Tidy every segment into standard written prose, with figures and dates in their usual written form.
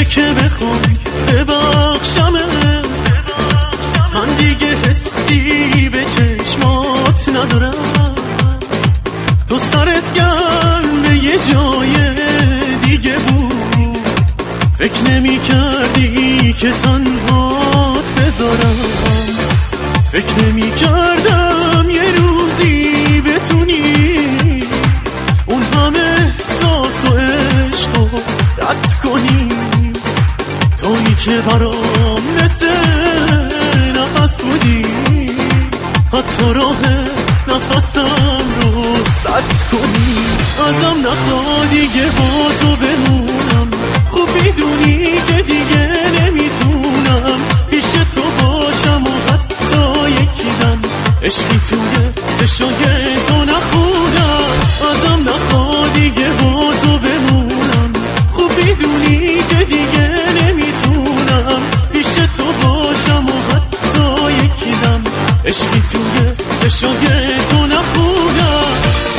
که بخوای ببخشمه، من دیگه حسی به چشمات ندارم. تو سرت گرم به یه جای دیگه بود، فکر نمی کردی که تنهات بذارم. فکر نمی کردم یه روزی بتونی اون همه احساس و عشق رو رد کنی. تویی که برام مثل نفس بودی، حتی راه نفسم رو سد کنی. ازم نخوا دیگه با تو بمونم، خوب میدونی که دیگه نمیتونم پیش تو باشم و حتی یکی دم عشقی توی چشای تو نخونم. ازم نخوا دیگه با تو بمونم، خوب میدونی که دیگه نمیتونم پیش تو باشم و حتی یکی دم عشقی توی چشای تو نخونم.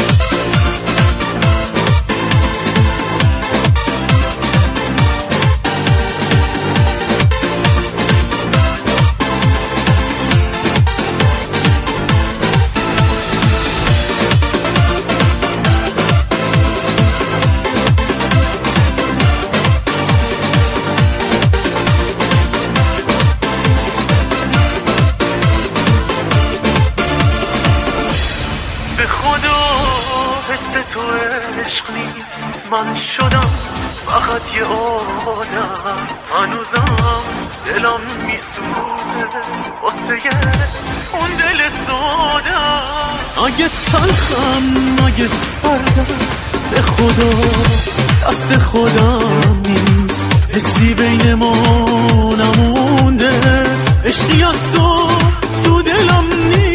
به خدا حس تو عشق نیست، من شدم فقط یه آدم. هنوزم دلم میسوزه واسه اون دل سادم. اگه تلخم اگه سردم، به خدا دست خودم نیست. حسی بین ما نمونده، عشقی از تو دلم نیست.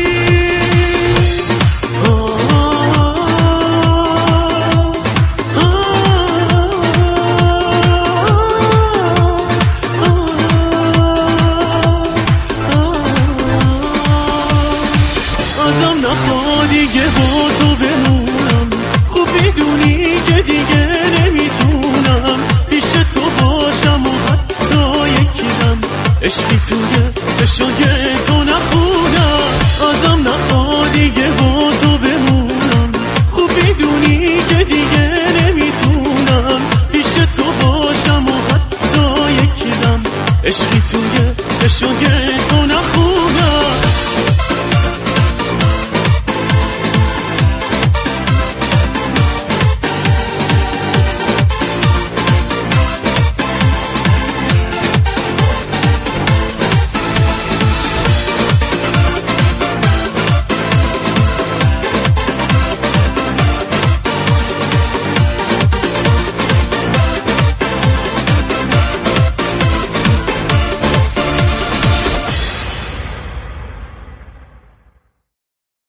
ازم نخوا دیگه با تو بمونم، خوب میدونی که دیگه نمیتونم پیش تو باشم و حتی یکی دم عشقی توی چشای